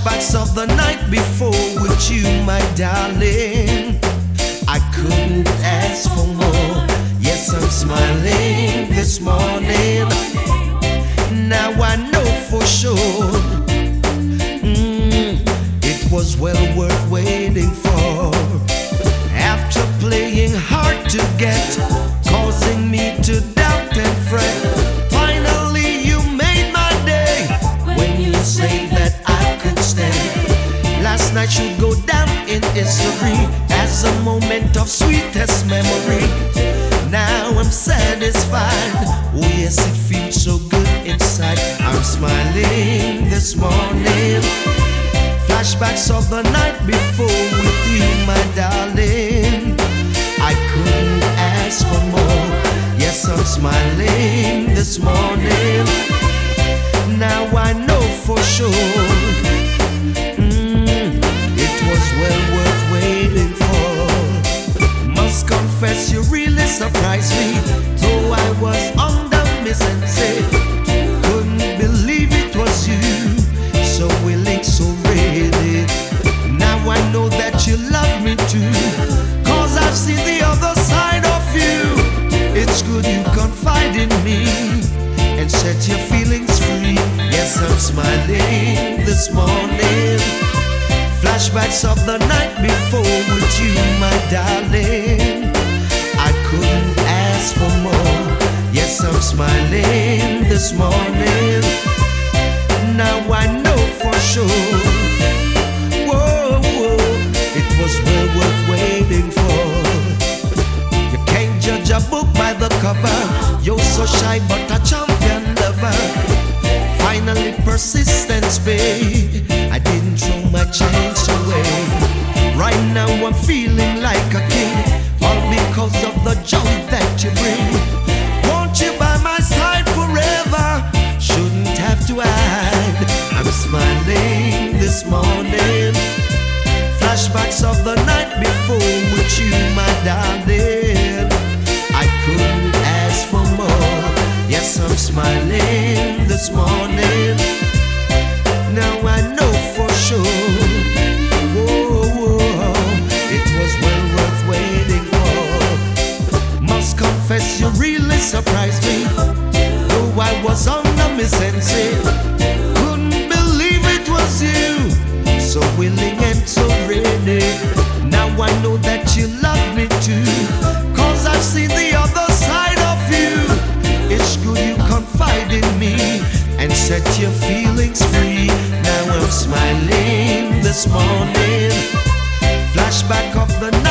Flashbacks of the night before with you, my darling. I couldn't ask for more. Yes, I'm smiling this morning. Now I know for sure it was well worth waiting for. After playing hard to get, causing me to doubt and fret, finally you made my day when you say that I could stay. Last night should go down in history as a moment of sweetest memory. Now I'm satisfied. Oh yes, it feels so good inside. I'm smiling this morning. Flashbacks of the night before with you, my darling. I couldn't ask for more. Yes, I'm smiling this morning. Now I know for sure it was well worth waiting for. Must confess you really surprised me, though I was on the missing say. Couldn't believe it was you, so willing, so ready. Now I know that you love me too, cause I've seen the other side of you. It's good you confide in me and set your feelings free. Yes, I'm smiling this morning. Flashbacks of the night before with you, my darling. I couldn't ask for more. Yes, I'm smiling this morning. Now I know for sure, whoa, it was well worth waiting for. You can't judge a book by the cover. You're so shy but a champion lover. Finally persistence paid. I didn't throw my chance away. Right now I'm feeling like a king, all because of the joy that you bring. Want you by my side forever, shouldn't have to hide. I'm smiling this morning. Flashbacks of the night before with you, my darling. I couldn't ask for more. Yes, I'm smiling this morning. Now I know for sure, it was well worth waiting for. Must confess you really surprised me, though I was on the missing say. Couldn't believe it was you, so willing and so ready. Now I know that you love me too, cause I've seen the other side of you. It's good you confide in me and set your feelings free. Now I'm smiling this morning. Flashback of the night